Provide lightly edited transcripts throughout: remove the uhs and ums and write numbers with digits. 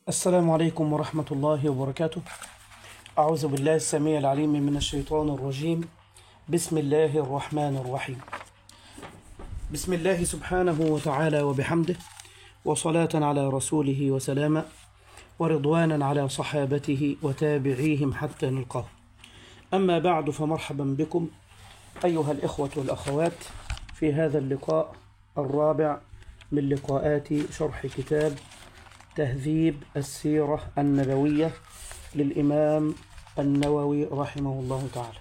السلام عليكم ورحمة الله وبركاته. أعوذ بالله السميع العليم من الشيطان الرجيم. بسم الله الرحمن الرحيم. بسم الله سبحانه وتعالى وبحمده، وصلاة على رسوله وسلاما، ورضوانا على صحابته وتابعيهم حتى نلقاه. أما بعد، فمرحبا بكم أيها الإخوة والأخوات في هذا اللقاء الرابع من لقاءات شرح كتاب تهذيب السيرة النبوية للإمام النووي رحمه الله تعالى.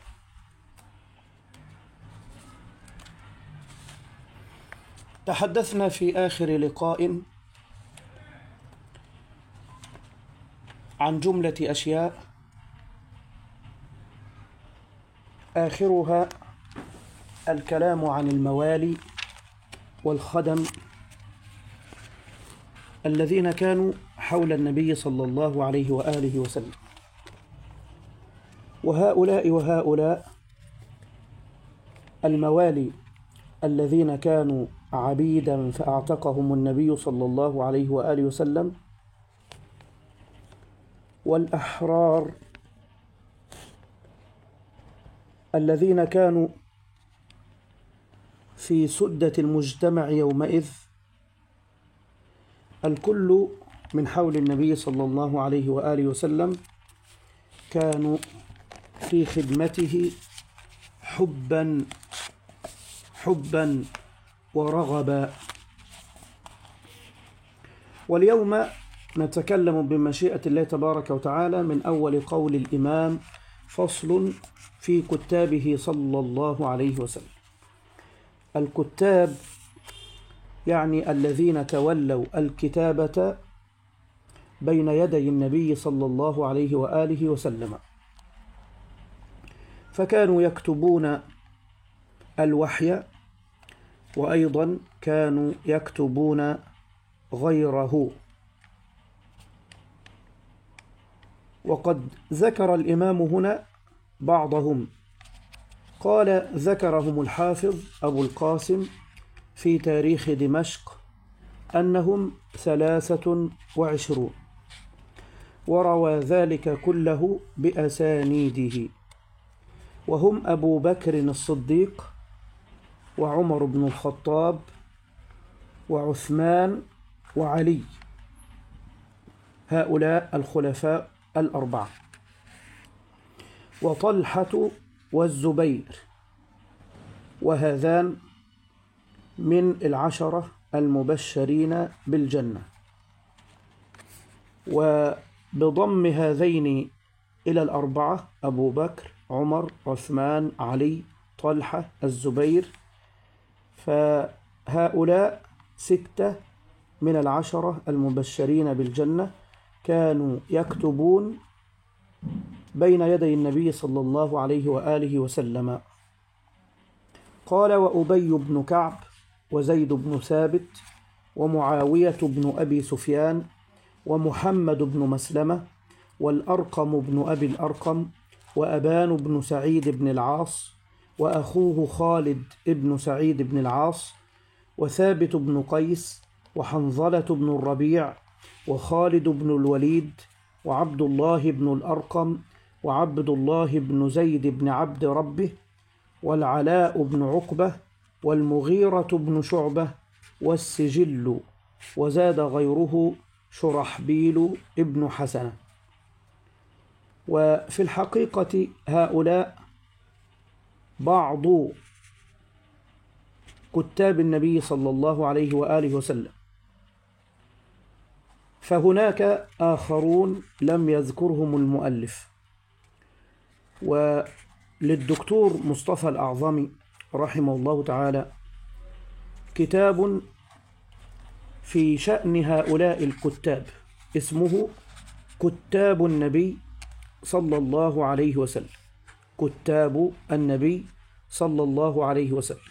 تحدثنا في آخر لقاء عن جملة أشياء، آخرها الكلام عن الموالي والخدم الذين كانوا حول النبي صلى الله عليه وآله وسلم، وهؤلاء الموالي الذين كانوا عبيدا فأعتقهم النبي صلى الله عليه وآله وسلم، والأحرار الذين كانوا في سدة المجتمع يومئذ، الكل من حول النبي صلى الله عليه وآله وسلم كانوا في خدمته حبا ورغبا. واليوم نتكلم بمشيئة الله تبارك وتعالى من أول قول الإمام: فصل في كتابه صلى الله عليه وسلم. الكتاب يعني الذين تولوا الكتابة بين يدي النبي صلى الله عليه وآله وسلم، فكانوا يكتبون الوحي، وأيضا كانوا يكتبون غيره. وقد ذكر الإمام هنا بعضهم، قال: ذكرهم الحافظ أبو القاسم في تاريخ دمشق أنهم 23، وروى ذلك كله بأسانيده، وهم أبو بكر الصديق، وعمر بن الخطاب، وعثمان، وعلي، هؤلاء الخلفاء الأربعة، وطلحة والزبير، وهذان من 10 المبشرين بالجنة. وبضم هذين إلى 4: أبو بكر، عمر، عثمان، علي، طلحة، الزبير، فهؤلاء 6 من 10 المبشرين بالجنة كانوا يكتبون بين يدي النبي صلى الله عليه وآله وسلم. قال: وأبي بن كعب، وزيد بن ثابت، ومعاوية بن أبي سفيان، ومحمد بن مسلمة، والأرقم بن أبي الأرقم، وأبان بن سعيد بن العاص، وأخوه خالد بن سعيد بن العاص، وثابت بن قيس، وحنظلة بن الربيع، وخالد بن الوليد، وعبد الله بن الأرقم، وعبد الله بن زيد بن عبد ربه، والعلاء بن عقبة، والمغيرة بن شعبة، والسجل، وزاد غيره شرحبيل ابن حسنة. وفي الحقيقة هؤلاء بعض كتاب النبي صلى الله عليه وآله وسلم، فهناك آخرون لم يذكرهم المؤلف. وللدكتور مصطفى الأعظمي رحمه الله تعالى كتاب في شأن هؤلاء الكتاب اسمه كتاب النبي صلى الله عليه وسلم. كتاب النبي صلى الله عليه وسلم.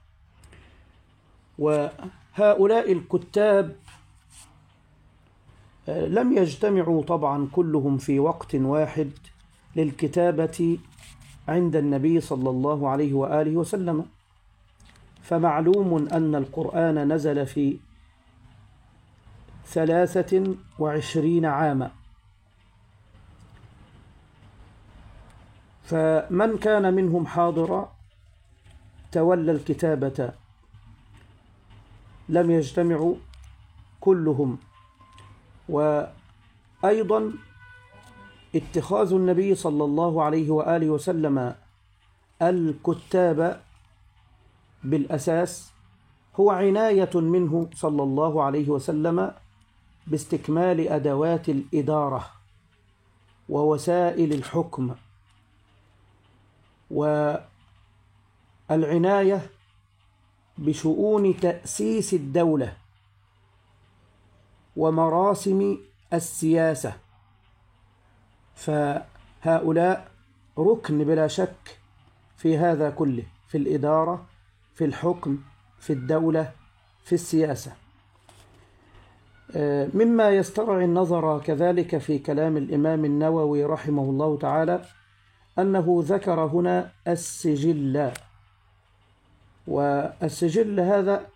وهؤلاء الكتاب لم يجتمعوا طبعا كلهم في وقت واحد للكتابة عند النبي صلى الله عليه وآله وسلم، فمعلوم أن القرآن نزل في 23 عاما. فمن كان منهم حاضرا تولى الكتابة، لم يجتمعوا كلهم. وأيضا اتخاذ النبي صلى الله عليه وآله وسلم الكتاب بالأساس هو عناية منه صلى الله عليه وسلم باستكمال أدوات الإدارة ووسائل الحكم، والعناية بشؤون تأسيس الدولة ومراسم السياسة. فهؤلاء ركن بلا شك في هذا كله، في الإدارة، في الحكم، في الدولة، في السياسة. مما يسترعي النظر كذلك في كلام الإمام النووي رحمه الله تعالى أنه ذكر هنا السجل، والسجل هذا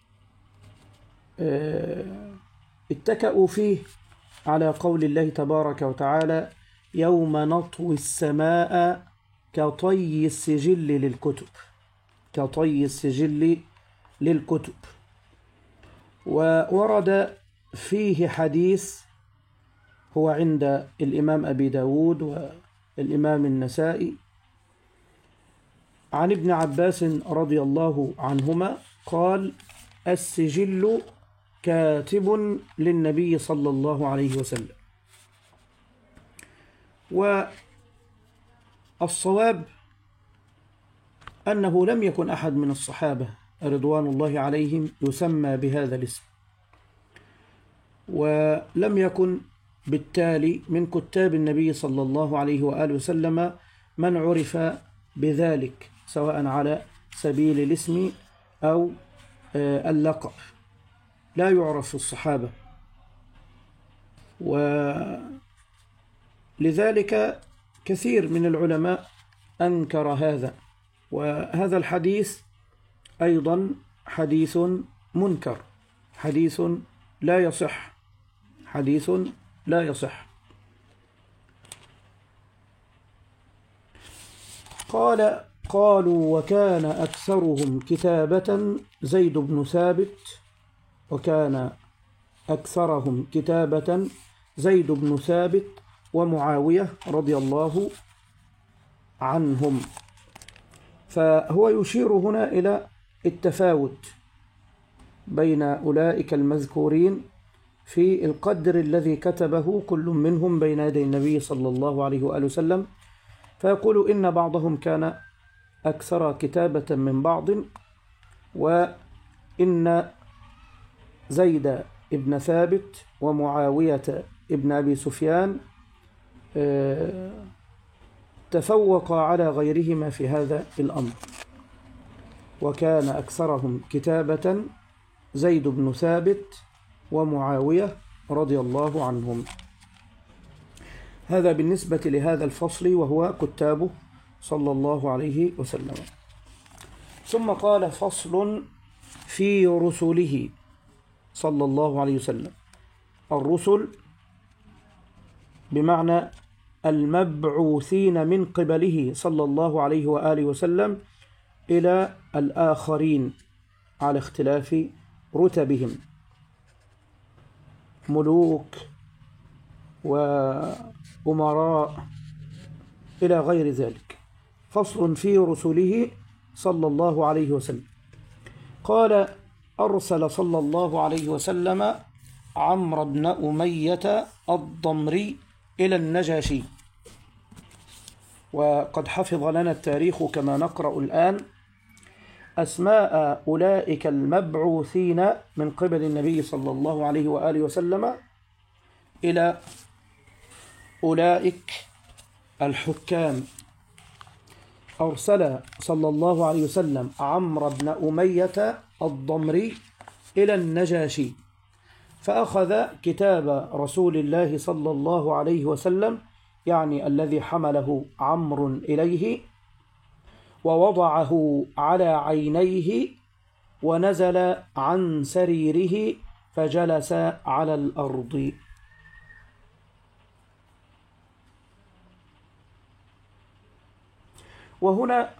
اتكأوا فيه على قول الله تبارك وتعالى: يوم نطوي السماء كطي السجل للكتب، كطي السجل للكتب. وورد فيه حديث هو عند الإمام أبي داود والإمام النسائي عن ابن عباس رضي الله عنهما قال: السجل كاتب للنبي صلى الله عليه وسلم. والصواب أنه لم يكن أحد من الصحابة رضوان الله عليهم يسمى بهذا الاسم، ولم يكن بالتالي من كتاب النبي صلى الله عليه وآله وسلم من عرف بذلك، سواء على سبيل الاسم أو اللقب، لا يعرف في الصحابة. ولذلك كثير من العلماء أنكر هذا. وهذا الحديث أيضا حديث منكر، حديث لا يصح، حديث لا يصح. قالوا وكان أكثرهم كتابة زيد بن ثابت، وكان أكثرهم كتابة زيد بن ثابت ومعاوية رضي الله عنهم. فهو يشير هنا إلى التفاوت بين أولئك المذكورين في القدر الذي كتبه كل منهم بين يدي النبي صلى الله عليه وآله وسلم، فيقول إن بعضهم كان أكثر كتابة من بعض، وإن زيد ابن ثابت ومعاوية ابن أبي سفيان تفوق على غيرهما في هذا الأمر. وكان أكثرهم كتابة زيد بن ثابت ومعاوية رضي الله عنهم. هذا بالنسبة لهذا الفصل وهو كتابه صلى الله عليه وسلم. ثم قال: فصل في رسله صلى الله عليه وسلم. الرسل بمعنى المبعوثين من قبله صلى الله عليه وآله وسلم إلى الآخرين على اختلاف رتبهم، ملوك وأمراء إلى غير ذلك. فصل في رسله صلى الله عليه وسلم. قال: أرسل صلى الله عليه وسلم عمرو بن أمية الضمري إلى النجاشي. وقد حفظ لنا التاريخ كما نقرأ الآن أسماء أولئك المبعوثين من قبل النبي صلى الله عليه وآله وسلم إلى أولئك الحكام. أرسل صلى الله عليه وسلم عمرو بن أمية الضمري إلى النجاشي، فأخذ كتاب رسول الله صلى الله عليه وسلم، يعني الذي حمله عمرو إليه، ووضعه على عينيه ونزل عن سريره فجلس على الأرض. وهنا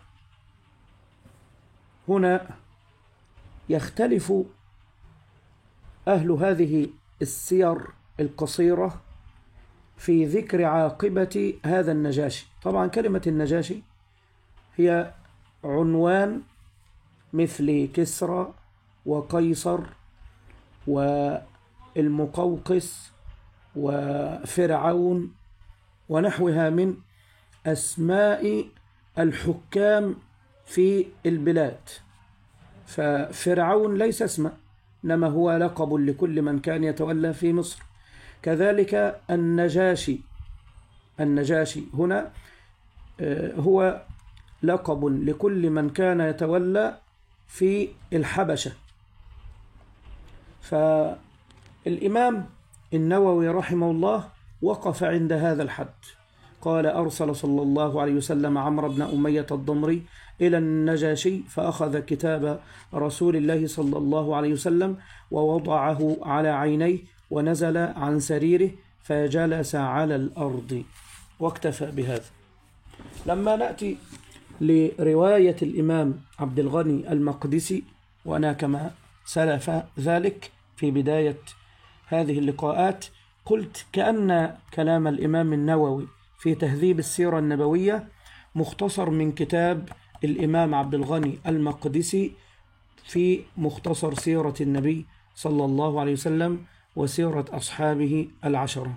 يختلف أهل هذه السير القصيرة في ذكر عاقبة هذا النجاشي. طبعا كلمة النجاشي هي عنوان مثل كسرى وقيصر والمقوقس وفرعون ونحوها من أسماء الحكام في البلاد. ففرعون ليس اسما، إنما هو لقب لكل من كان يتولى في مصر. كذلك النجاشي هنا هو لقب لكل من كان يتولى في الحبشة. فالإمام النووي رحمه الله وقف عند هذا الحد، قال: أرسل صلى الله عليه وسلم عمرو بن أمية الضمري إلى النجاشي فأخذ كتاب رسول الله صلى الله عليه وسلم ووضعه على عينيه ونزل عن سريره فجلس على الأرض، واكتفى بهذا. لما نأتي لرواية الإمام عبد الغني المقدسي، وأنا كما سلف ذلك في بداية هذه اللقاءات قلت كأن كلام الإمام النووي في تهذيب السيرة النبوية مختصر من كتاب الإمام عبد الغني المقدسي في مختصر سيرة النبي صلى الله عليه وسلم وسيرة أصحابه العشرة.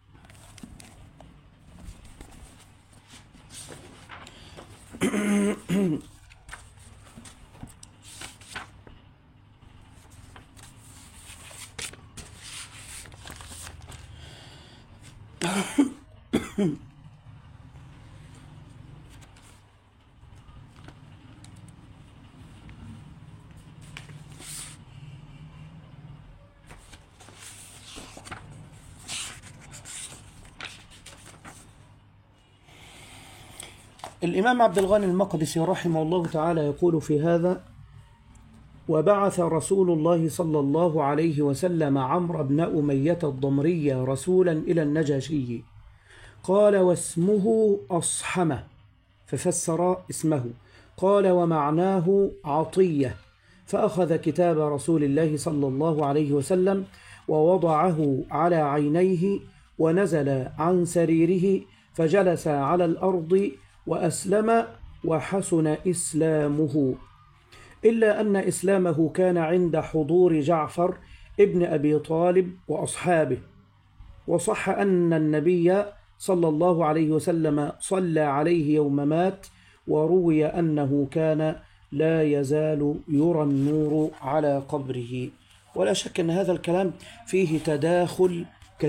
الإمام عبد الغني المقدسي رحمه الله تعالى يقول في هذا: وبعث رسول الله صلى الله عليه وسلم عمرو بن أمية الضمري رسولا إلى النجاشي، قال: واسمه أصحمة، ففسر اسمه، قال: ومعناه عطية، فأخذ كتاب رسول الله صلى الله عليه وسلم ووضعه على عينيه ونزل عن سريره فجلس على الأرض وأسلم وحسن إسلامه، إلا أن إسلامه كان عند حضور جعفر ابن أبي طالب وأصحابه. وصح أن النبي صلى الله عليه وسلم صلى عليه يوم مات، وروي أنه كان لا يزال يرى النور على قبره. ولا شك أن هذا الكلام فيه تداخل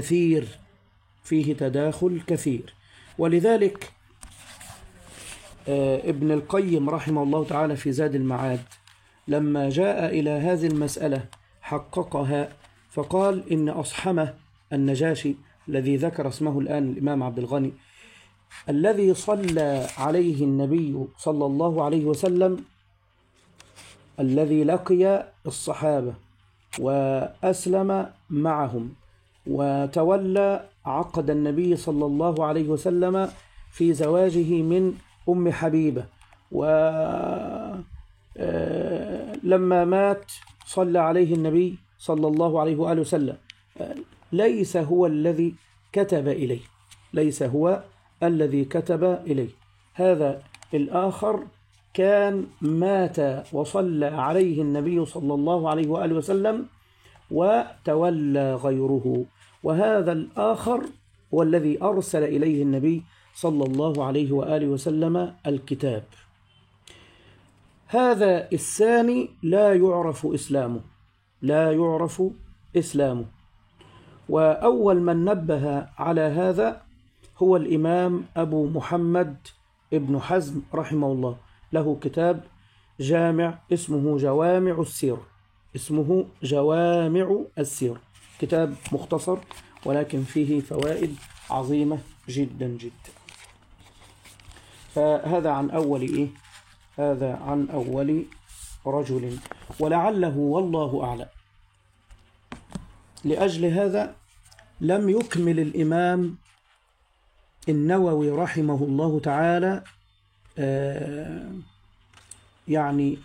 كثير، ولذلك ابن القيم رحمه الله تعالى في زاد المعاد لما جاء إلى هذه المسألة حققها، فقال إن أصحمة النجاشي الذي ذكر اسمه الآن الإمام عبد الغني، الذي صلى عليه النبي صلى الله عليه وسلم، الذي لقي الصحابة وأسلم معهم وتولى عقد النبي صلى الله عليه وسلم في زواجه من أم حبيبة، ولما مات صلى عليه النبي صلى الله عليه وآله وسلم، ليس هو الذي كتب إليه، هذا الآخر كان مات وصلى عليه النبي صلى الله عليه وآله وسلم وتولى غيره، وهذا الآخر هو الذي أرسل إليه النبي صلى الله عليه وآله وسلم الكتاب. هذا الثاني لا يعرف إسلامه. وأول من نبه على هذا هو الإمام أبو محمد ابن حزم رحمه الله، له كتاب جامع اسمه جوامع السير، كتاب مختصر ولكن فيه فوائد عظيمة جدا جدا. فهذا عن أول رجل، ولعله والله أعلم لأجل هذا لم يكمل الإمام النووي رحمه الله تعالى يعني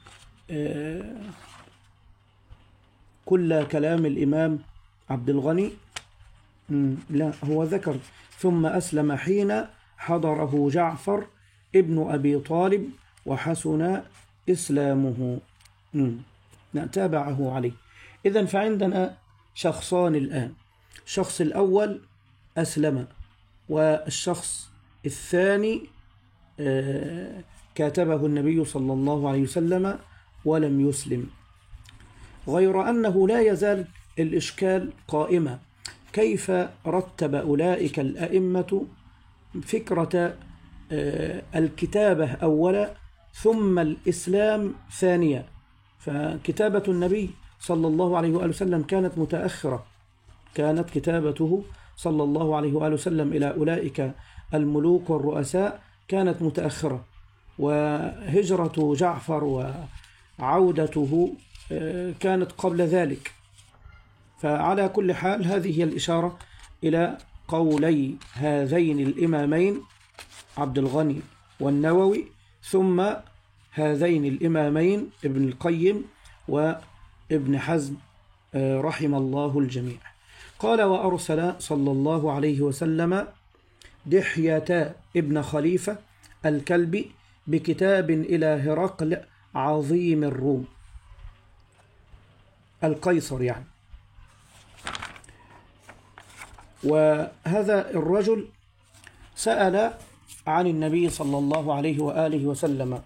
كل كلام الإمام عبد الغني. لا، هو ذكر ثم أسلم حين حضره جعفر ابن أبي طالب وحسن إسلامه. تابعه عليه. إذن فعندنا شخصان الآن، الشخص الأول أسلم، والشخص الثاني كاتبه النبي صلى الله عليه وسلم ولم يسلم. غير أنه لا يزال الإشكال قائما، كيف رتب أولئك الأئمة فكرة الكتابة أولا ثم الإسلام ثانيا؟ فكتابة النبي صلى الله عليه وآله وسلم كانت متأخرة، كانت كتابته صلى الله عليه وآله وسلم إلى أولئك الملوك والرؤساء كانت متأخرة، وهجرة جعفر وعودته كانت قبل ذلك. فعلى كل حال هذه هي الإشارة إلى قولي هذين الإمامين عبد الغني والنووي، ثم هذين الإمامين ابن القيم وابن حزم رحم الله الجميع. قال: وأرسل صلى الله عليه وسلم دحية ابن خليفة الكلبي بكتاب إلى هرقل عظيم الروم، القيصر يعني. وهذا الرجل سأل عن النبي صلى الله عليه وآله وسلم،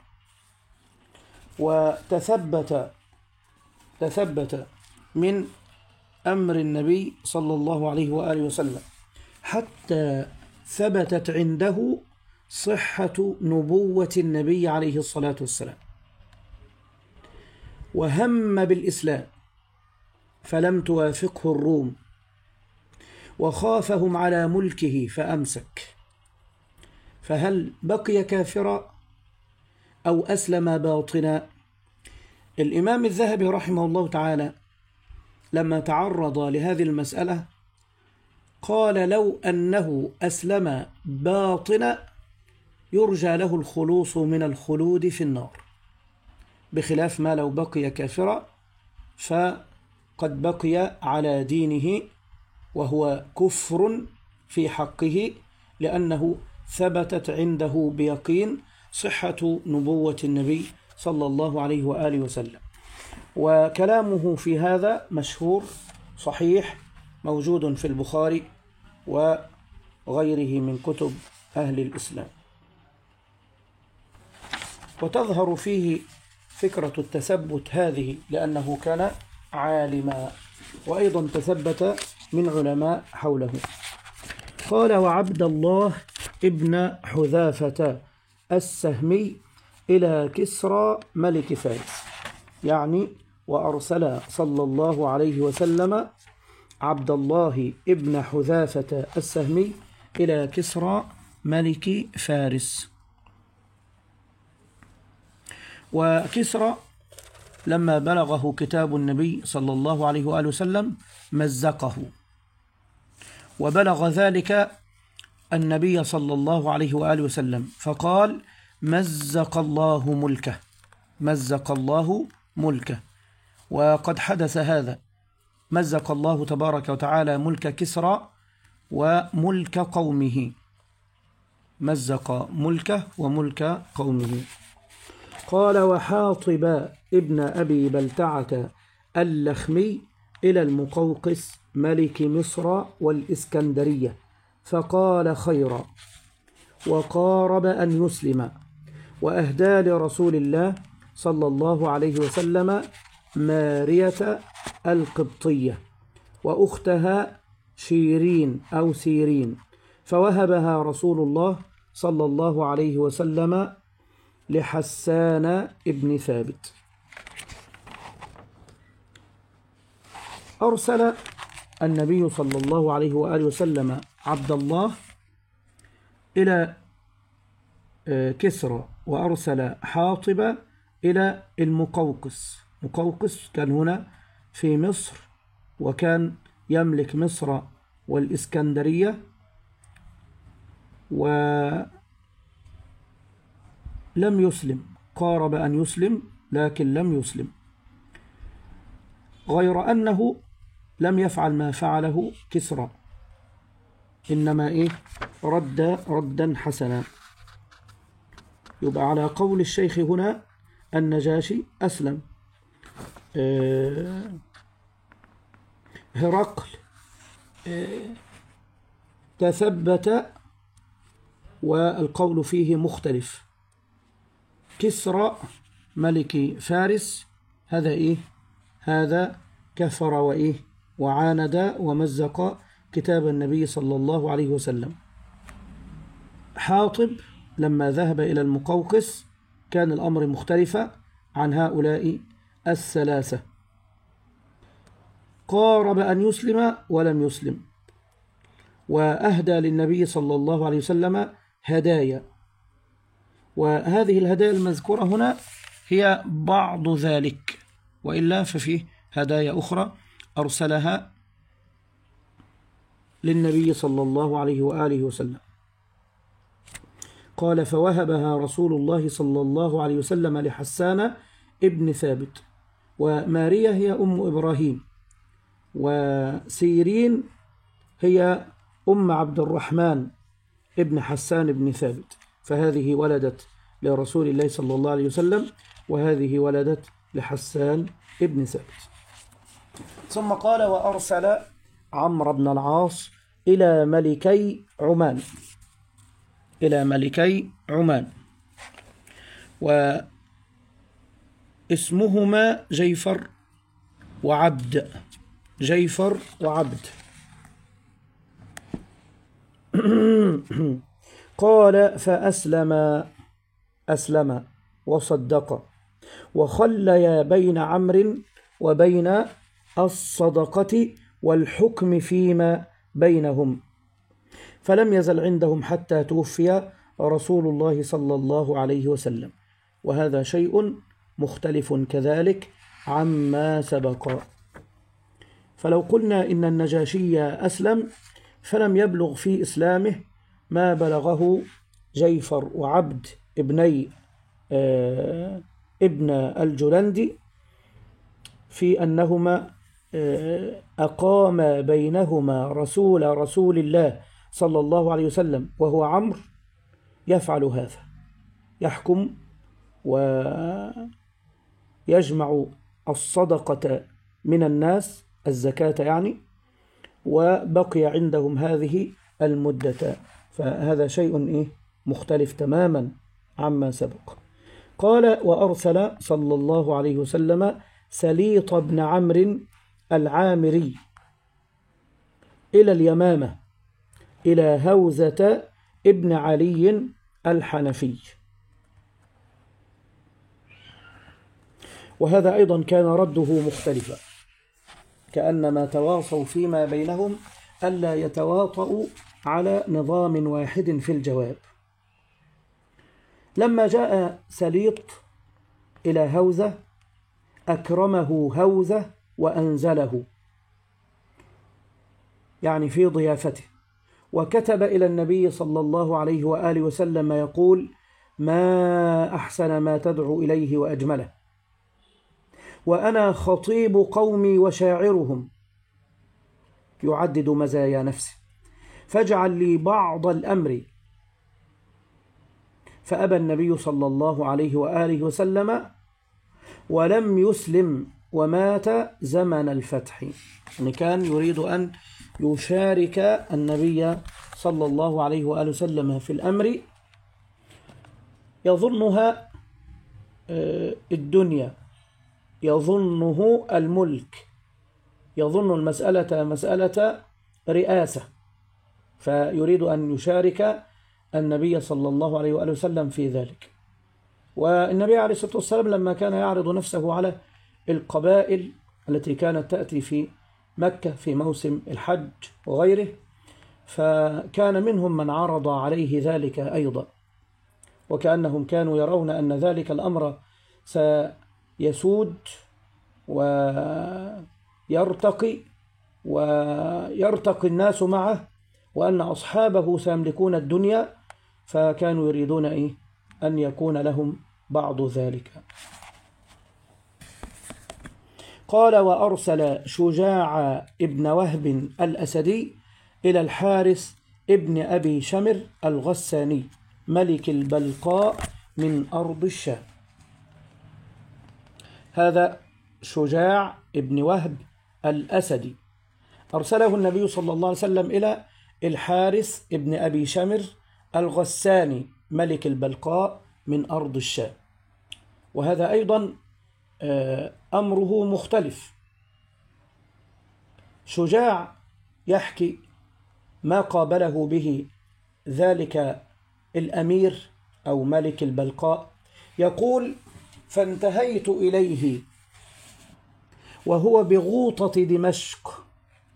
وتثبت من أمر النبي صلى الله عليه وآله وسلم حتى ثبتت عنده صحة نبوة النبي عليه الصلاة والسلام، وهم بالإسلام فلم توافقه الروم، وخافهم على ملكه فأمسك. فهل بقي كافرا أو أسلم باطنا؟ الإمام الذهبي رحمه الله تعالى لما تعرض لهذه المسألة قال: لو أنه أسلم باطنا يرجى له الخلوص من الخلود في النار، بخلاف ما لو بقي كافرا فقد بقي على دينه وهو كفر في حقه، لأنه ثبتت عنده بيقين صحة نبوة النبي صلى الله عليه وآله وسلم. وكلامه في هذا مشهور صحيح، موجود في البخاري وغيره من كتب أهل الإسلام، وتظهر فيه فكرة التثبت هذه لأنه كان عالما، وأيضا تثبت من علماء حوله. قال: وعبد الله ابن حذافة السهمي إلى كسرى ملك فارس، يعني وأرسل صلى الله عليه وسلم عبد الله ابن حذافة السهمي إلى كسرى ملك فارس. وكسرى لما بلغه كتاب النبي صلى الله عليه وآله وسلم مزقه، وبلغ ذلك النبي صلى الله عليه وآله وسلم فقال: مزق الله ملكه، مزق الله ملكه. وقد حدث هذا، مزق الله تبارك وتعالى ملك كسرى وملك قومه، مزق ملكه وملك قومه. قال: وحاطب ابن أبي بلتعة اللخمي إلى المقوقس ملك مصر والإسكندرية فقال خيرا، وقارب أن يسلم، وأهدى لرسول الله صلى الله عليه وسلم مارية القبطية وأختها شيرين أو سيرين، فوهبها رسول الله صلى الله عليه وسلم لحسان ابن ثابت. أرسل النبي صلى الله عليه وآله وسلم عبد الله إلى كسرى، وأرسل حاطب إلى المقوقس. مقوقس كان هنا في مصر، وكان يملك مصر والإسكندرية، ولم يسلم، قارب أن يسلم لكن لم يسلم، غير أنه لم يفعل ما فعله كسرى، إنما رد ردا حسنا. يبقى على قول الشيخ هنا النجاشي أسلم. هرقل تثبت والقول فيه مختلف. كسرى ملك فارس هذا هذا كفر وعاند ومزق كتاب النبي صلى الله عليه وسلم. حاطب لما ذهب إلى المقوقس كان الأمر مختلفا عن هؤلاء الثلاثة، قارب أن يسلم ولم يسلم، وأهدى للنبي صلى الله عليه وسلم هدايا، وهذه الهدايا المذكورة هنا هي بعض ذلك، وإلا ففيه هدايا أخرى أرسلها للنبي صلى الله عليه وآله وسلم. قال: فوهبها رسول الله صلى الله عليه وسلم لحسان ابن ثابت، وماريا هي أم إبراهيم، وسيرين هي أم عبد الرحمن ابن حسان ابن ثابت، فهذه ولدت لرسول الله صلى الله عليه وسلم، وهذه ولدت لحسان ابن ثابت. ثم قال: وأرسل عمرو بن العاص إلى ملكي عمان، واسمهما جيفر وعبد. قال: فأسلم وصدق، وخليا بين عمرو وبين الصدقة والحكم فيما بينهم، فلم يزل عندهم حتى توفي رسول الله صلى الله عليه وسلم. وهذا شيء مختلف كذلك عما سبق. فلو قلنا إن النجاشي أسلم فلم يبلغ في إسلامه ما بلغه جيفر وعبد ابن الجلندي في أنهما أقام بينهما رسول الله صلى الله عليه وسلم، وهو عمرو يفعل هذا، يحكم ويجمع الصدقة من الناس، الزكاة يعني، وبقي عندهم هذه المدة، فهذا شيء مختلف تماما عما سبق. قال: وأرسل صلى الله عليه وسلم سليط بن عمرو العامري إلى اليمامة إلى هوزة ابن علي الحنفي، وهذا أيضا كان رده مختلفا، كأنما تواصوا فيما بينهم ألا يتواطؤوا على نظام واحد في الجواب. لما جاء سليط إلى هوزة أكرمه هوزة وأنزله، يعني في ضيافته، وكتب إلى النبي صلى الله عليه وآله وسلم يقول: ما أحسن ما تدعو إليه وأجمله، وأنا خطيب قومي وشاعرهم، يعدد مزايا نفسه، فاجعل لي بعض الأمر. فأبى النبي صلى الله عليه وآله وسلم ولم يسلم ومات زمن الفتح، يعني كان يريد أن يشارك النبي صلى الله عليه وآله وسلم في الأمر، يظنها الدنيا، يظنه الملك، يظن المسألة مسألة رئاسة، فيريد أن يشارك النبي صلى الله عليه وآله وسلم في ذلك. والنبي عليه الصلاة والسلام لما كان يعرض نفسه على القبائل التي كانت تأتي في مكة في موسم الحج وغيره، فكان منهم من عرض عليه ذلك أيضا، وكأنهم كانوا يرون أن ذلك الأمر سيسود ويرتقي ويرتقي الناس معه، وأن أصحابه سيملكون الدنيا، فكانوا يريدون أن يكون لهم بعض ذلك. قال: وأرسل شجاع ابن وهب الأسدي إلى الحارث ابن أبي شمر الغساني ملك البلقاء من أرض الشام. هذا شجاع ابن وهب الأسدي أرسله النبي صلى الله عليه وسلم إلى الحارث ابن أبي شمر الغساني ملك البلقاء من أرض الشام. وهذا أيضا أمره مختلف. شجاع يحكي ما قابله به ذلك الأمير أو ملك البلقاء، يقول: فانتهيت إليه وهو بغوطة دمشق.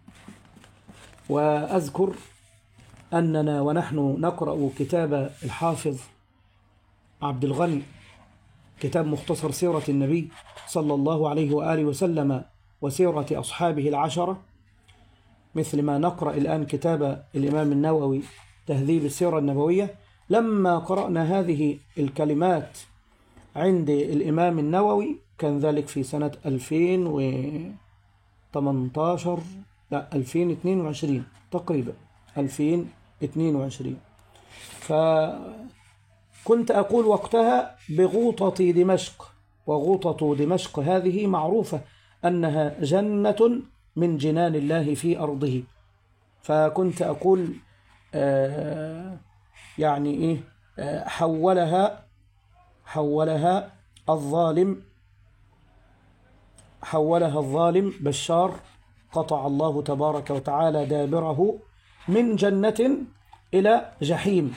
وأذكر أننا ونحن نقرأ كتاب الحافظ عبد الغني، كتاب مختصر سيرة النبي صلى الله عليه وآله وسلم وسيرة أصحابه العشرة، مثل ما نقرأ الآن كتاب الإمام النووي تهذيب السيرة النبوية، لما قرأنا هذه الكلمات عند الإمام النووي كان ذلك في سنة 2018 لا 2022 تقريبا 2022. فكنت أقول وقتها بغوطة دمشق، وغوطة دمشق هذه معروفة أنها جنة من جنان الله في أرضه. فكنت أقول يعني إيه، حولها الظالم بشار قطع الله تبارك وتعالى دابره من جنة إلى جحيم.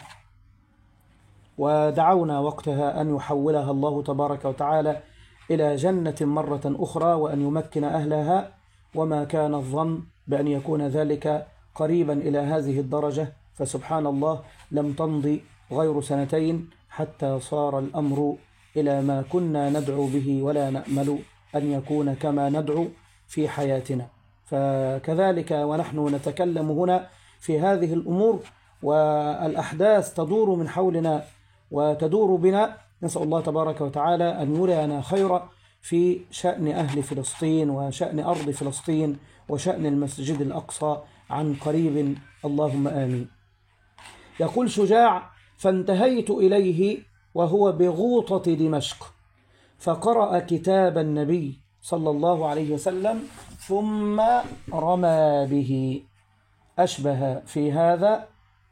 ودعونا وقتها أن يحولها الله تبارك وتعالى إلى جنة مرة أخرى، وأن يمكن أهلها، وما كان الظن بأن يكون ذلك قريبا إلى هذه الدرجة. فسبحان الله، لم تمضي غير سنتين حتى صار الأمر إلى ما كنا ندعو به ولا نأمل أن يكون كما ندعو في حياتنا. فكذلك ونحن نتكلم هنا في هذه الأمور والأحداث تدور من حولنا وتدور بنا، نسأل الله تبارك وتعالى أن يرينا خيرا في شأن أهل فلسطين وشأن أرض فلسطين وشأن المسجد الأقصى عن قريب، اللهم آمين. يقول شجاع: فانتهيت إليه وهو بغوطة دمشق، فقرأ كتاب النبي صلى الله عليه وسلم ثم رمى به. أشبه في هذا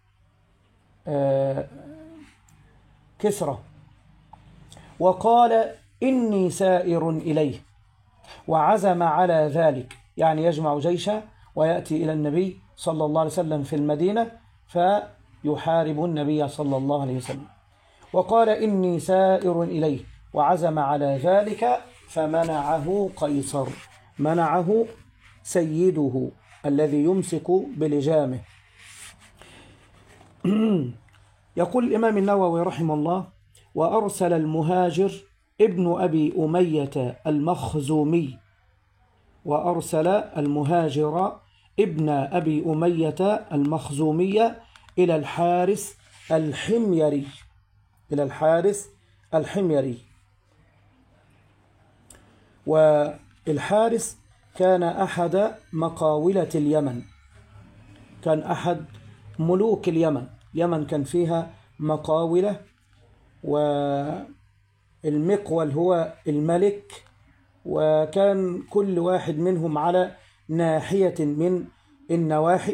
كسرى، وقال: إني سائر إليه، وعزم على ذلك، يعني يجمع جيشه ويأتي إلى النبي صلى الله عليه وسلم في المدينة فيحارب النبي صلى الله عليه وسلم. وقال: إني سائر إليه، وعزم على ذلك، فمنعه قيصر، منعه سيده الذي يمسك بلجامه. يقول الإمام النووي رحمه الله: وأرسل المهاجر ابن أبي أمية المخزومي، وأرسل المهاجر ابن أبي أمية المخزومية إلى الحارث الحميري، والحارث كان أحد مقاولة اليمن، كان أحد ملوك اليمن. اليمن كان فيها مقاولة، والمقول هو الملك، وكان كل واحد منهم على ناحية من النواحي.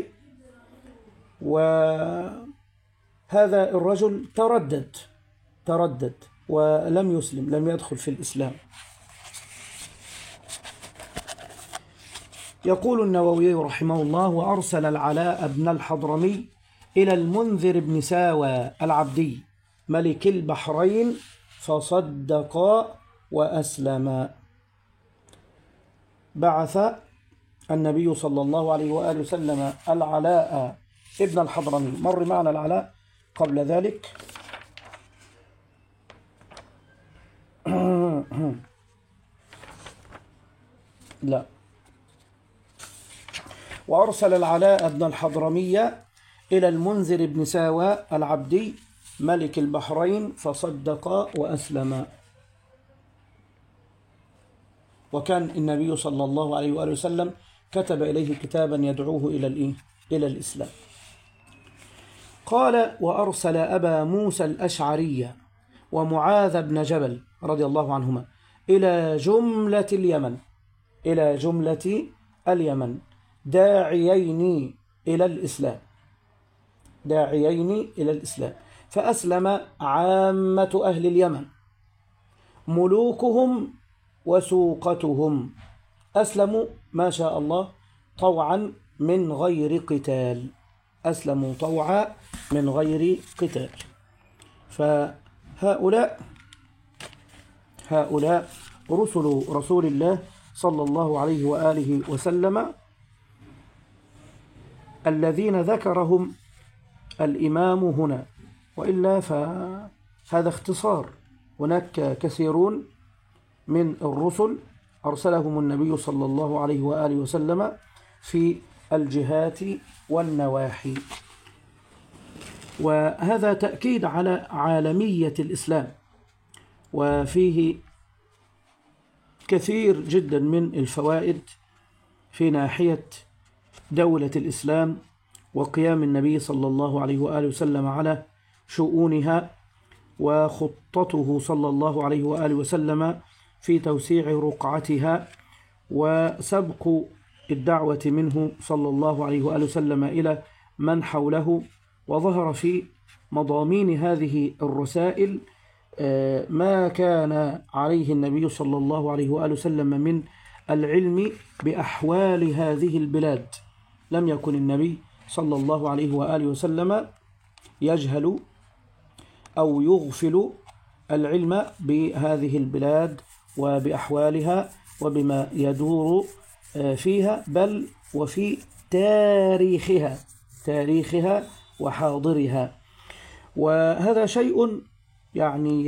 وهذا الرجل تردد ولم يسلم، لم يدخل في الإسلام. يقول النووي رحمه الله: وأرسل العلاء بن الحضرمي إلى المنذر بن ساوى العبدي ملك البحرين، فصدقا وأسلما. بعث النبي صلى الله عليه وآله وسلم العلاء ابن الحضرمي. مر معنا العلاء قبل ذلك. لا. وأرسل العلاء بن الحضرمي إلى المنذر بن ساوى العبدي ملك البحرين فصدق وأسلم. وكان النبي صلى الله عليه وآله وسلم كتب إليه كتابا يدعوه إلى الإسلام. قال: وأرسل أبا موسى الأشعري ومعاذ بن جبل رضي الله عنهما إلى جملة اليمن داعيين إلى الإسلام فأسلم عامة أهل اليمن ملوكهم وسوقتهم، أسلموا ما شاء الله طوعا من غير قتال، أسلموا طوعا من غير قتال. فهؤلاء رسل رسول الله صلى الله عليه وآله وسلم الذين ذكرهم الإمام هنا، وإلا فهذا اختصار. هناك كثيرون من الرسل أرسلهم النبي صلى الله عليه وآله وسلم في الجهات والنواحي، وهذا تأكيد على عالمية الإسلام، وفيه كثير جدا من الفوائد في ناحية دولة الإسلام وقيام النبي صلى الله عليه وآله وسلم على شؤونها، وخطته صلى الله عليه وآله وسلم في توسيع رقعتها، وسبق الدعوة منه صلى الله عليه وآله وسلم إلى من حوله. وظهر في مضامين هذه الرسائل ما كان عليه النبي صلى الله عليه وآله وسلم من العلم بأحوال هذه البلاد. لم يكن النبي صلى الله عليه وآله وسلم يجهل أو يغفل العلم بهذه البلاد وبأحوالها وبما يدور فيها، بل وفي تاريخها وحاضرها. وهذا شيء يعني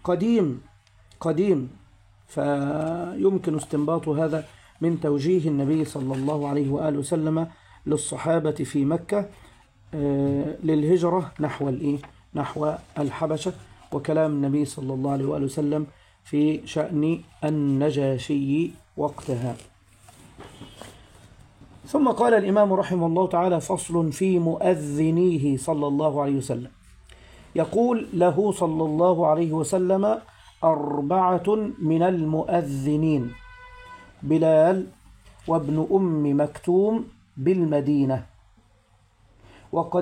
قديم، فيمكن استنباط هذا من توجيه النبي صلى الله عليه وآله وسلم للصحابة في مكة للهجرة نحو الحبشة، وكلام النبي صلى الله عليه وآله وسلم في شأن النجاشي وقتها. ثم قال الإمام رحمه الله تعالى: فصل في مؤذنيه صلى الله عليه وسلم. يقول: له صلى الله عليه وسلم 4 من المؤذنين: بلال وابن أم مكتوم بالمدينة، وقد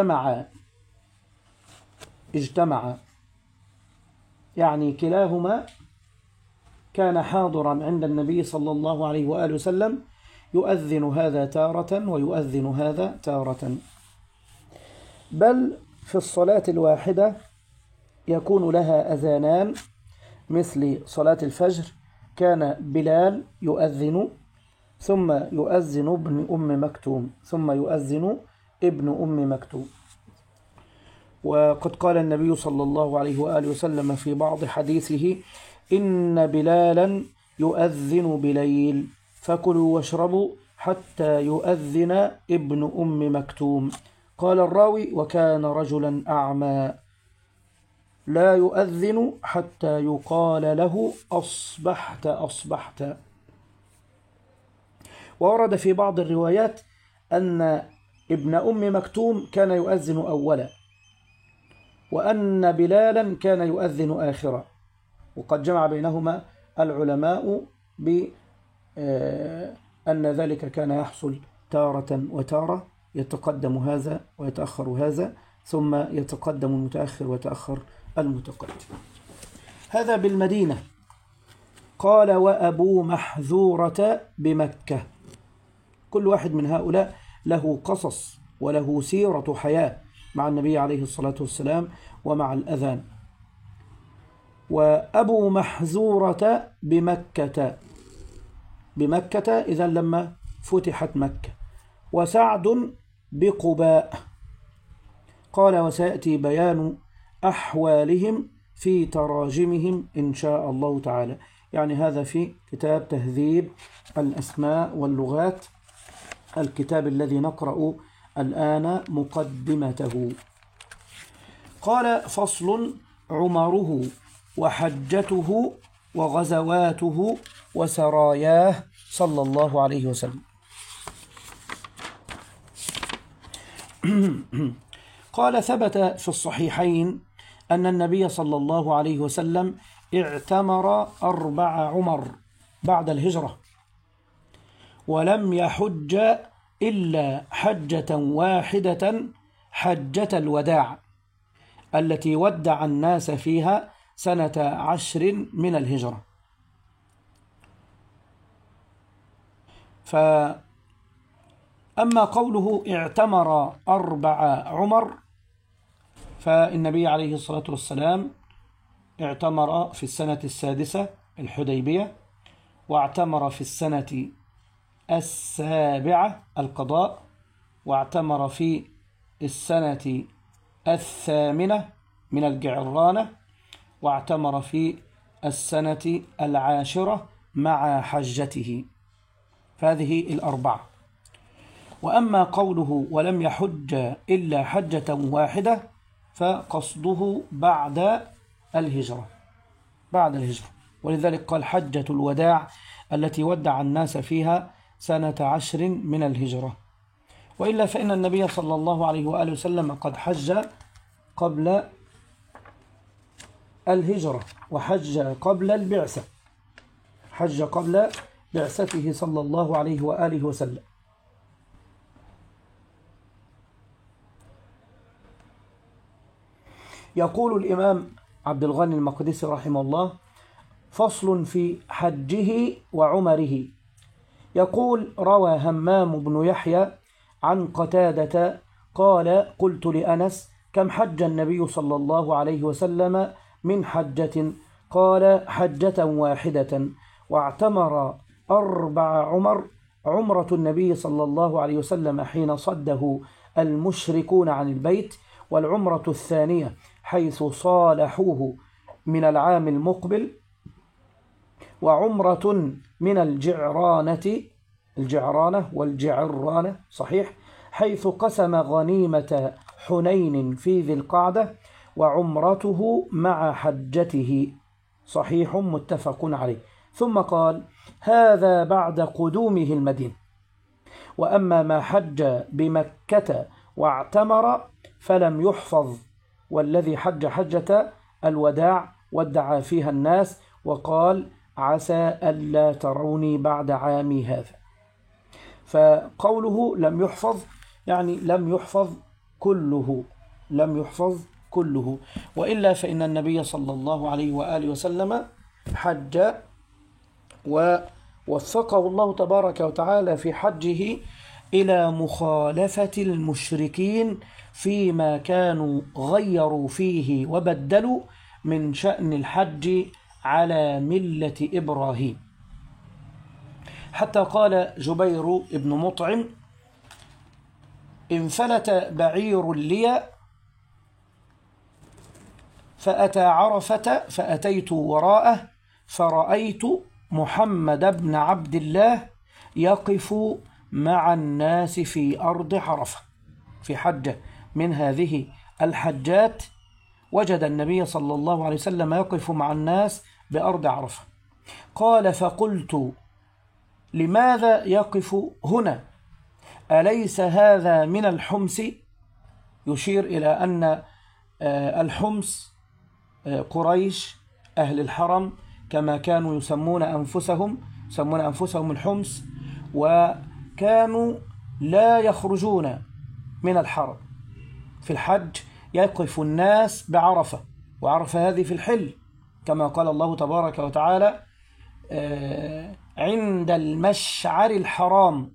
اجتمع يعني كلاهما كان حاضرا عند النبي صلى الله عليه وآله وسلم، يؤذن هذا تارة ويؤذن هذا تارة، بل في الصلاة الواحدة يكون لها أذانان، مثل صلاة الفجر كان بلال يؤذن ثم يؤذن ابن أم مكتوم ثم يؤذن ابن أم مكتوم. وقد قال النبي صلى الله عليه وآله وسلم في بعض حديثه: إن بلالا يؤذن بليل فكلوا واشربوا حتى يؤذن ابن أم مكتوم. قال الراوي: وكان رجلا أعمى لا يؤذن حتى يقال له أصبحت. وورد في بعض الروايات أن ابن أم مكتوم كان يؤذن أولا، وأن بلالا كان يؤذن آخرا، وقد جمع بينهما العلماء بأن ذلك كان يحصل تارة وتارة، يتقدم هذا ويتأخر هذا، ثم يتقدم المتأخر ويتأخر المتقدم. هذا بالمدينة. قال: وأبو محذورة بمكة. كل واحد من هؤلاء له قصص وله سيرة حياة مع النبي عليه الصلاة والسلام ومع الأذان. وأبو محذورة بمكة إذا لما فتحت مكة، وسعد بقباء. قال: وسيأتي بيان أحوالهم في تراجمهم إن شاء الله تعالى. يعني هذا في كتاب تهذيب الأسماء واللغات الكتاب الذي نقرأ الآن مقدمته. قال: فصل: عمره وحجته وغزواته وسراياه صلى الله عليه وسلم. قال: ثبت في الصحيحين أن النبي صلى الله عليه وسلم اعتمر 4 عمر بعد الهجرة، ولم يحج إلا حجة واحدة، حجة الوداع، التي ودع الناس فيها سنة 10 من الهجرة. فأما قوله اعتمر 4 عمر، فالنبي عليه الصلاة والسلام اعتمر في السنة 6 الحديبية، واعتمر في السنة 7 القضاء، واعتمر في السنة 8 من الجعرانة، واعتمر في السنة 10 مع حجته. فهذه 4. وأما قوله ولم يحج إلا حجة واحدة، فقصده بعد الهجرة، ولذلك قال حجة الوداع التي ودع الناس فيها سنة 10 من الهجرة. وإلا فإن النبي صلى الله عليه وآله وسلم قد حج قبل الهجرة، وحج قبل البعثة، حج قبل بعثته صلى الله عليه وآله وسلم. يقول الإمام عبد الغني المقدسي رحمه الله: فصل في حجه وعمره. يقول: روى همام بن يحيى عن قتادة قال: قلت لأنس: كم حج النبي صلى الله عليه وسلم من حجة؟ قال: حجة واحدة، واعتمر 4 عمر، عمرة النبي صلى الله عليه وسلم حين صده المشركون عن البيت، والعمرة الثانية حيث صالحوه من العام المقبل، وعمرة من الجعرانة والجعرانة صحيح، حيث قسم غنيمة حنين في ذي القعدة، وعمرته مع حجته صحيح متفق عليه. ثم قال: هذا بعد قدومه المدينة. وأما ما حج بمكة واعتمر فلم يحفظ، والذي حج حجة الوداع ودع فيها الناس، وقال: عسى ألا تروني بعد عامي هذا. فقوله لم يحفظ يعني لم يحفظ كله، وإلا فإن النبي صلى الله عليه وآله وسلم حج، ووفقه الله تبارك وتعالى في حجه إلى مخالفة المشركين فيما كانوا غيروا فيه وبدلوا من شأن الحج على ملة إبراهيم، حتى قال جبير بن مطعم: انفلت بعير لي فأتى عرفة فأتيت وراءه فرأيت محمد بن عبد الله يقف مع الناس في أرض عرفة. في حجة من هذه الحجات وجد النبي صلى الله عليه وسلم يقف مع الناس بأرض عرفة. قال: فقلت: لماذا يقف هنا؟ أليس هذا من الحمص؟ يشير إلى أن الحمص قريش أهل الحرم كما كانوا يسمون أنفسهم الحمص، وكانوا لا يخرجون من الحرم. في الحج يقف الناس بعرفة، وعرفة هذه في الحل، كما قال الله تبارك وتعالى: عند المشعر الحرام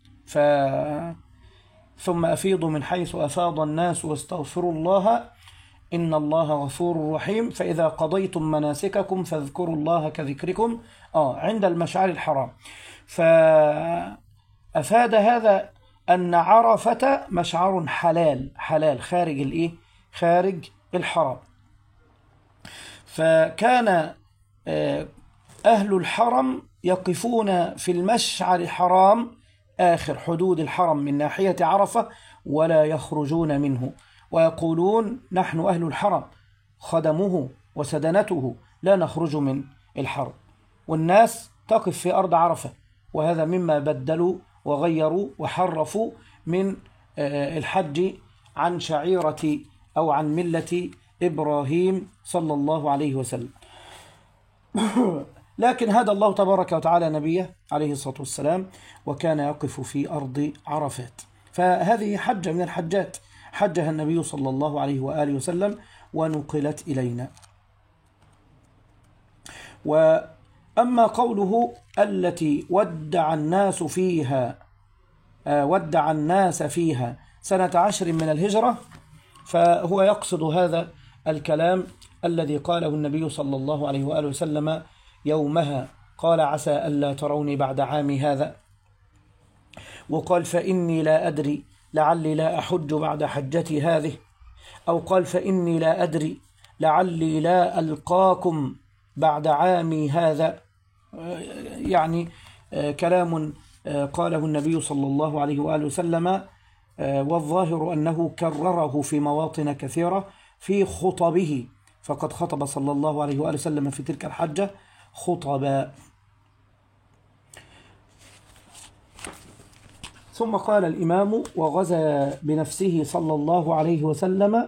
ثم أفيضوا من حيث أفاض الناس واستغفروا الله إن الله غفور رحيم، فإذا قضيتم مناسككم فاذكروا الله كذكركم عند المشعر الحرام. فأفاد هذا أن عرفة مشعر حلال خارج الحرام. فكان أهل الحرم يقفون في المشعر الحرام آخر حدود الحرم من ناحية عرفة ولا يخرجون منه، ويقولون نحن أهل الحرم خدمه وسدنته لا نخرج من الحرم، والناس تقف في أرض عرفة. وهذا مما بدلوا وغيروا وحرفوا من الحج عن شعيرة أو عن ملة إبراهيم صلى الله عليه وسلم. لكن هدى الله تبارك وتعالى نبيه عليه الصلاة والسلام وكان يقف في أرض عرفات. فهذه حجة من الحجات حجها النبي صلى الله عليه وآله وسلم ونقلت إلينا. وأما قوله التي ودع الناس فيها سنة 10 من الهجرة، فهو يقصد هذا الكلام الذي قاله النبي صلى الله عليه وآله وسلم يومها، قال عسى ألا تروني بعد عامي هذا، وقال فإني لا أدري لعلي لا أحج بعد حجتي هذه، أو قال فإني لا أدري لعلي لا ألقاكم بعد عامي هذا. يعني كلام قاله النبي صلى الله عليه وآله وسلم، والظاهر أنه كرره في مواطن كثيرة في خطبه، فقد خطب صلى الله عليه وآله وسلم في تلك الحجة خطبا. ثم قال الإمام وغزا بنفسه صلى الله عليه وسلم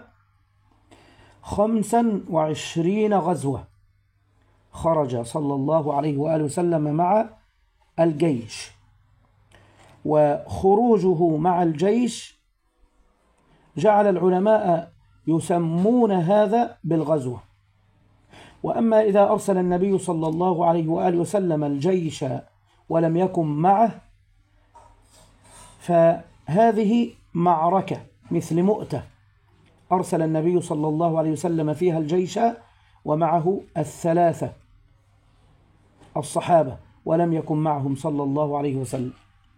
25 غزوة، خرج صلى الله عليه وآله وسلم مع الجيش، وخروجه مع الجيش جعل العلماء يسمون هذا بالغزوة. وأما إذا أرسل النبي صلى الله عليه وآله وسلم الجيش ولم يكن معه فهذه معركة مثل مؤتة، أرسل النبي صلى الله عليه وسلم فيها الجيش ومعه 3 الصحابة ولم يكن معهم صلى الله عليه وسلم.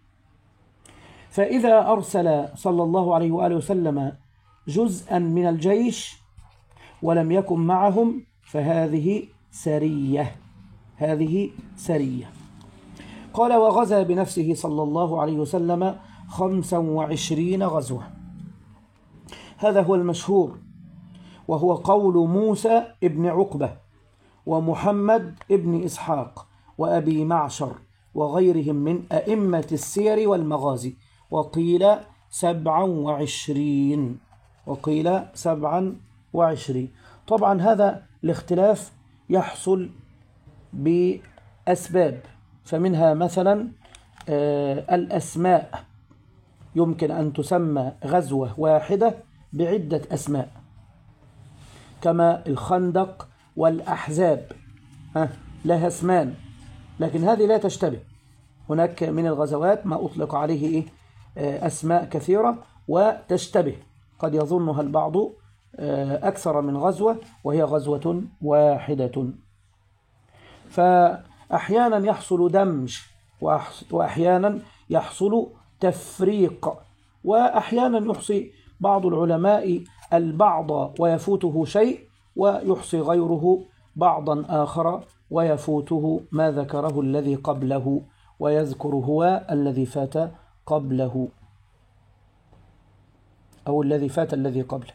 فإذا أرسل صلى الله عليه وآله وسلم جزءا من الجيش ولم يكن معهم فهذه سرية، هذه سرية. قال وغزا بنفسه صلى الله عليه وسلم 25 غزوة. هذا هو المشهور، وهو قول موسى ابن عقبة ومحمد ابن إسحاق وأبي معشر وغيرهم من أئمة السير والمغازي، وقيل 27، وقيل 27. طبعا هذا الاختلاف يحصل بأسباب، فمنها مثلا الأسماء، يمكن أن تسمى غزوة واحدة بعدة أسماء، كما الخندق والأحزاب لها اسمان، لكن هذه لا تشتبه. هناك من الغزوات ما أطلق عليه أسماء كثيرة وتشتبه، قد يظنها البعض أكثر من غزوة وهي غزوة واحدة. فأحيانا يحصل دمج، وأحيانا يحصل تفريق، وأحيانا يحصي بعض العلماء البعض ويفوته شيء، ويحصي غيره بعضا آخر ويفوته ما ذكره الذي قبله، ويذكر هو الذي فات قبله أو الذي فات الذي قبله.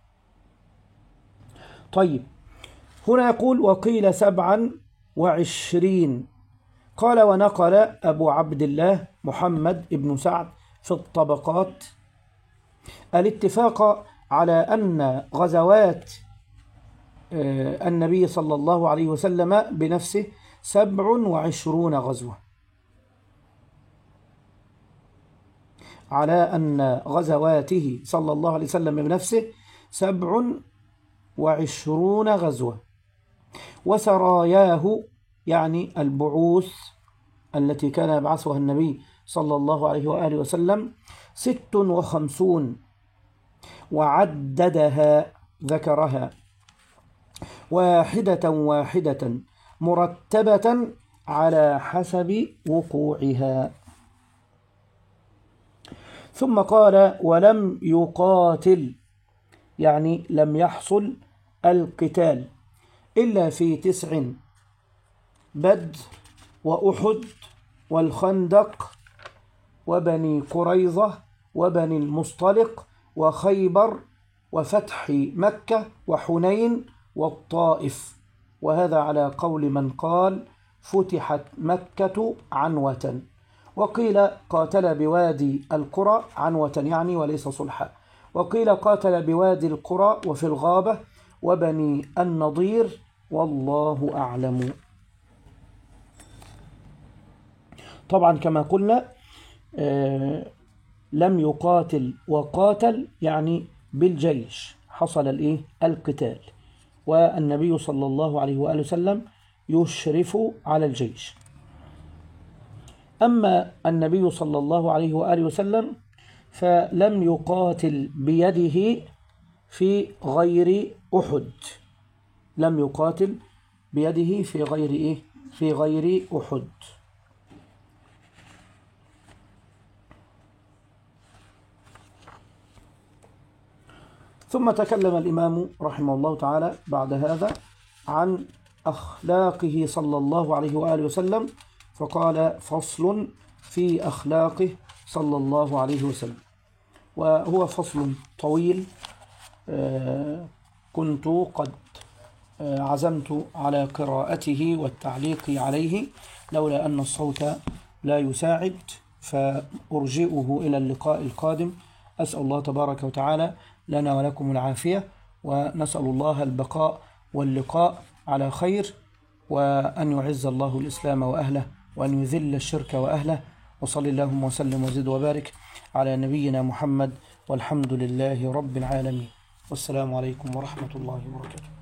طيب، هنا يقول وقيل 27. قال ونقل أبو عبد الله محمد بن سعد في الطبقات الاتفاق على أن غزوات النبي صلى الله عليه وسلم بنفسه 27 غزوة، على أن غزواته صلى الله عليه وسلم بنفسه 27 غزوة، وسراياه يعني البعوث التي كان يبعثها النبي صلى الله عليه وآله وسلم 56، وعددها ذكرها واحدة واحدة مرتبة على حسب وقوعها. ثم قال ولم يقاتل، يعني لم يحصل القتال إلا في 9: بدر وأحد والخندق وبني قريظة وبني المصطلق وخيبر وفتح مكة وحنين والطائف. وهذا على قول من قال فتحت مكة عنوة. وقيل قاتل بوادي القرى عنوة يعني وليس صلحا. وقيل قاتل بوادي القرى وفي الغابة وبني النضير، والله أعلم. طبعا كما قلنا لم يقاتل وقاتل يعني بالجيش حصل القتال، والنبي صلى الله عليه وآله وسلم يشرف على الجيش. أما النبي صلى الله عليه وآله وسلم فلم يقاتل بيده في غير أحد، لم يقاتل بيده في غير أحد. ثم تكلم الإمام رحمه الله تعالى بعد هذا عن أخلاقه صلى الله عليه وآله وسلم، فقال فصل في أخلاقه صلى الله عليه وسلم. وهو فصل طويل، كنت قد عزمت على قراءته والتعليق عليه لولا أن الصوت لا يساعد، فأرجئه إلى اللقاء القادم. أسأل الله تبارك وتعالى لنا ولكم العافية، ونسأل الله البقاء واللقاء على خير، وأن يعز الله الإسلام وأهله، وأن يذل الشرك وأهله. وصل اللهم وسلم وزد وبارك على نبينا محمد، والحمد لله رب العالمين. والسلام عليكم ورحمة الله وبركاته.